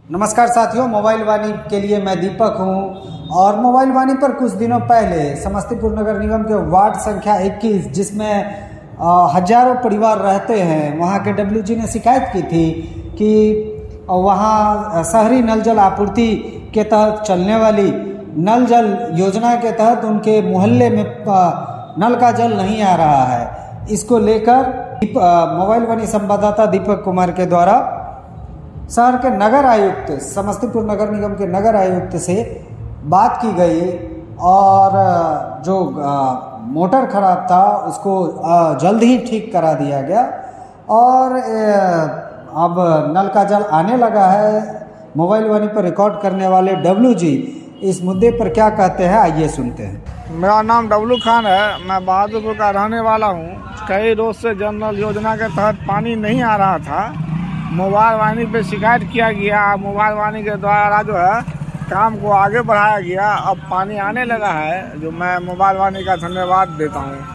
नमस्कार साथियों, मोबाइल वाणी के लिए मैं दीपक हूं। और मोबाइल वाणी पर कुछ दिनों पहले समस्तीपुर नगर निगम के वार्ड संख्या 21 जिसमें हजारों परिवार रहते हैं, वहां के डब्ल्यूजी ने शिकायत की थी कि वहां शहरी नल जल आपूर्ति के तहत चलने वाली नल जल योजना के तहत उनके मोहल्ले में नल का जल नहीं आ रहा है। इसको लेकर मोबाइल वाणी संवाददाता दीपक कुमार के द्वारा शहर के नगर आयुक्त, समस्तीपुर नगर निगम के नगर आयुक्त से बात की गई और जो मोटर खराब था उसको जल्द ही ठीक करा दिया गया और अब नल का जल आने लगा है। मोबाइल वाणी पर रिकॉर्ड करने वाले डब्ल्यूजी इस मुद्दे पर क्या कहते हैं, आइए सुनते हैं। मेरा नाम डब्लू खान है, मैं बहादुरपुर का रहने वाला हूँ। कई रोज से जल नल योजना के तहत पानी नहीं आ रहा था। मोबाइल वाणी पे शिकायत किया गया, मोबाइल वाणी के द्वारा जो है काम को आगे बढ़ाया गया। अब पानी आने लगा है, जो मैं मोबाइल वाणी का धन्यवाद देता हूँ।